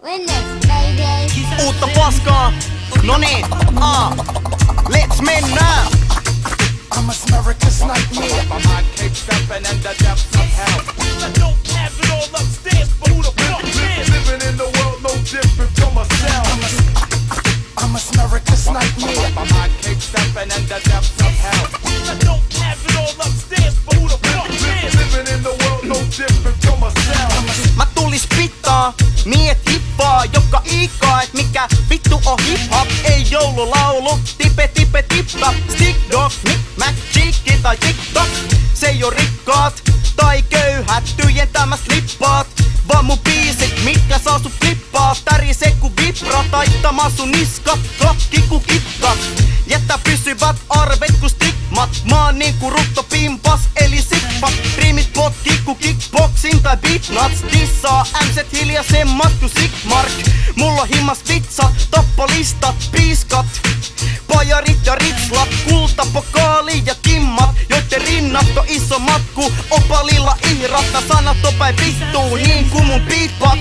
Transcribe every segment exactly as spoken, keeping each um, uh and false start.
Uutta paskaa, no niin, ah, let's mennään! I'm America's nightmare. My mind keeps stepping in the depths of hell. I don't have it all upstairs, but who the fuck cares? Living in the world no different from a cell. I'm America's nightmare. My mind keeps stepping in the depths of hell. I don't have it all upstairs, but who the fuck cares? Living in the world no different from a cell. Mä tulis pittaa, miet hippaa joka ikaa, et mikä vittu on hip-hop, ei joululaulu. Tipe tipe tippa, stick dog, mic mac, cheeky tai tiktok. Se ei oo rikkaat tai köyhät tyhjentämäs lippaat, vaan mun biisit, mitkä saa sut flippaa. Tärisee ku vibra, taittamaan sun niskat, klapki ku kikka. Jättä pysyvät arvet ku stigmat, mä oon niinku ruttopimpas eli sippa. Riimit potki ku kickboxing tai beatnuts, dissaa ämset hiljaisemmat ku Sigmark. Mulla on himmas vitsa, tappolistat, piiskat, pajarit ja ritslat, kultapokaali ja kimmat, joitten rinnat on isommat ku opalilla ihrat. Nää sanat on päin vittuu niin ku mun beatbox.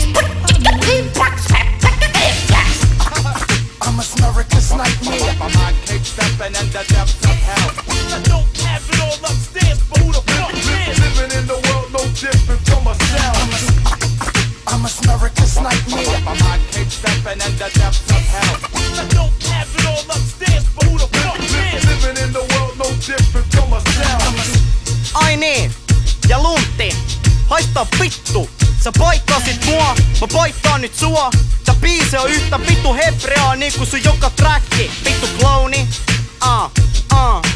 I'm America's nightmare. My mind keeps stepping in the depths of hell. I don't have it all upstairs, but who the fuck cares? Living in the world no different from a cell. I'm America's nightmare. My mind keeps stepping in the depths of hell. I don't have it all upstairs, but who the fuck cares? Living in the world no different from a cell. Ai niin, ja luntti, haista vittu. Sä paikkasit mua, mä paikkaan nyt sua. Tää biisi on yhtä vittu hebreaa niinku sun joka träkki. Vittu klouni, ah, ah.